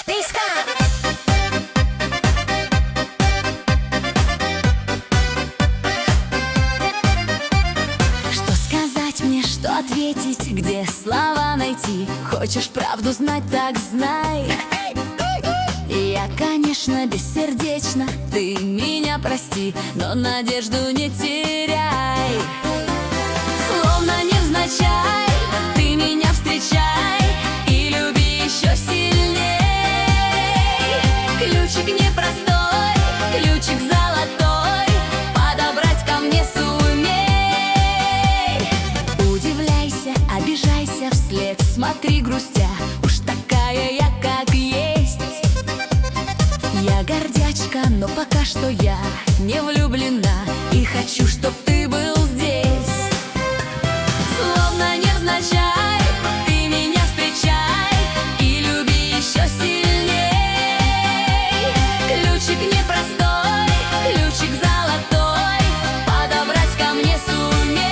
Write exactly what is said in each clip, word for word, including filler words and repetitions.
Что сказать мне, что ответить, где слова найти? Хочешь правду знать, так знай. Я, конечно, бессердечна, ты меня прости, но надежду не теряй. Словно невзначай ты меня встречай и люби еще сильней. Ключик непростой, ключик золотой, подобрать ко мне сумей. Удивляйся, обижайся вслед, смотри грустя, уж такая я как есть. Я гордячка, но пока что я не влюблена и хочу, чтоб ты был здесь. Словно невзначай ты меня встречай и люби еще сильней. Ключик непростой, ключик золотой, подобрать ко мне сумей.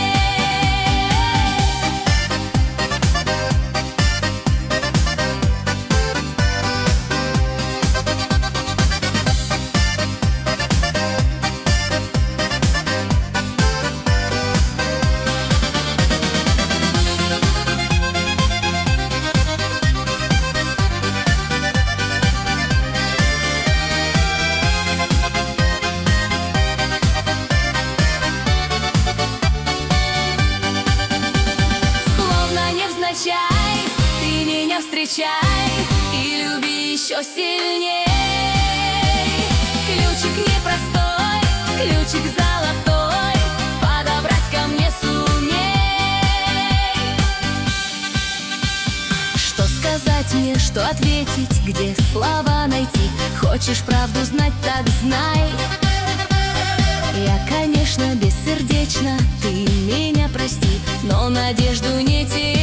Ты меня встречай и люби еще сильней. Ключик непростой, ключик золотой, подобрать ко мне сумей. Что сказать мне, что ответить, где слова найти? Хочешь правду знать, так знай. Я, конечно, бессердечна, ты меня прости, но надежду не теряй.